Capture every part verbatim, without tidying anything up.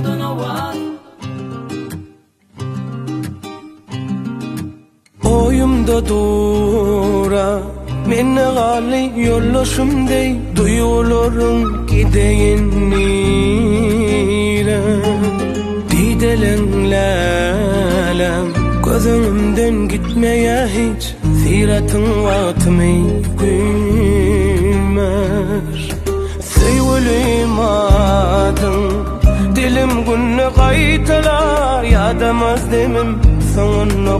Oyumda dura menne gali yollaşımdey duygularım gideyin nire didelenlelem gözümden gitmeye hiç ziratın vatmey gülmer sevgilim adın dilim günne kaytalar yadamaz demim sana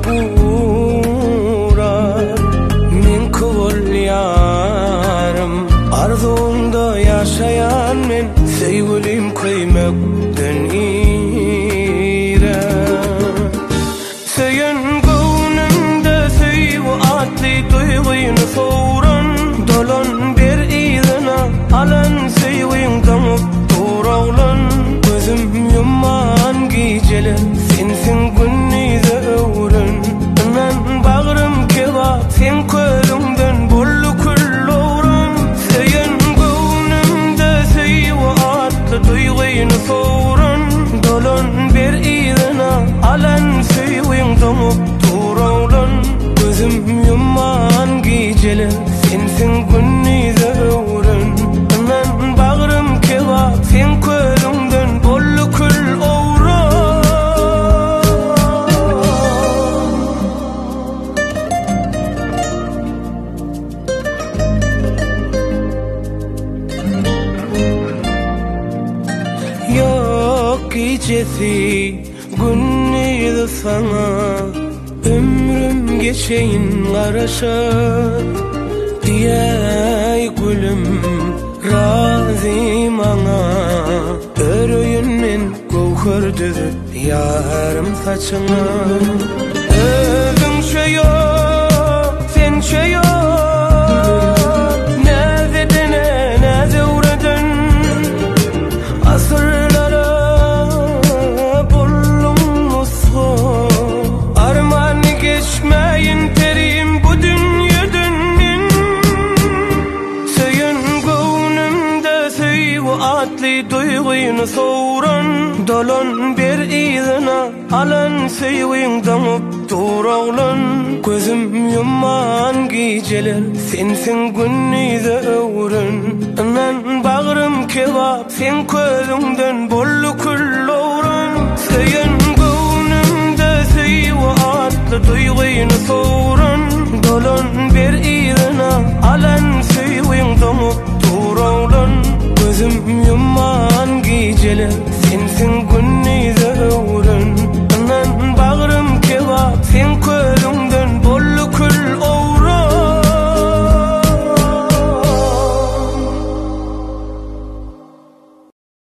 uğrar min kul yarım arzunda yaşayan men sevgilim kıymaktan ire seyen gönlümde sevgi atli duyguyunu soğuran dolan bir izine alan sevgin damıp durağlan gözüm yuman geceler sensin günnize öğren anan bağrım kebap sen kölümden bollu kül oğran seyen gönlümde sevgi atlı duyguyunu soğuran dolan bir izine alan sevgin damıp durağlan gözüm yuman geceler sensin günnize öğren anan bağrım kebap sen kölümden bollu kül oğran yok gecesi günnize sana ömrüm geçeyin karışa diyey gülüm razim ana örüyünmen gövher düzüp yarım saçına özün şey yok sen şey yok nezedene neze uğradın asırlara bullum musho arman geçmeyin terim bu dünyadan seyen gönlümde sevgi atli duyguyunu soğuran dolan bir izine alan sevgin damıp durağlan gözüm yuman geceler sensin günnize öğren anan bağrım kebap sen közünden bollu kül oğran seyen gönlümde sevgi atlı duyguyunu soğuran dolan bir izine alan sevgin damıp durağlan gözüm yuman geceler sensin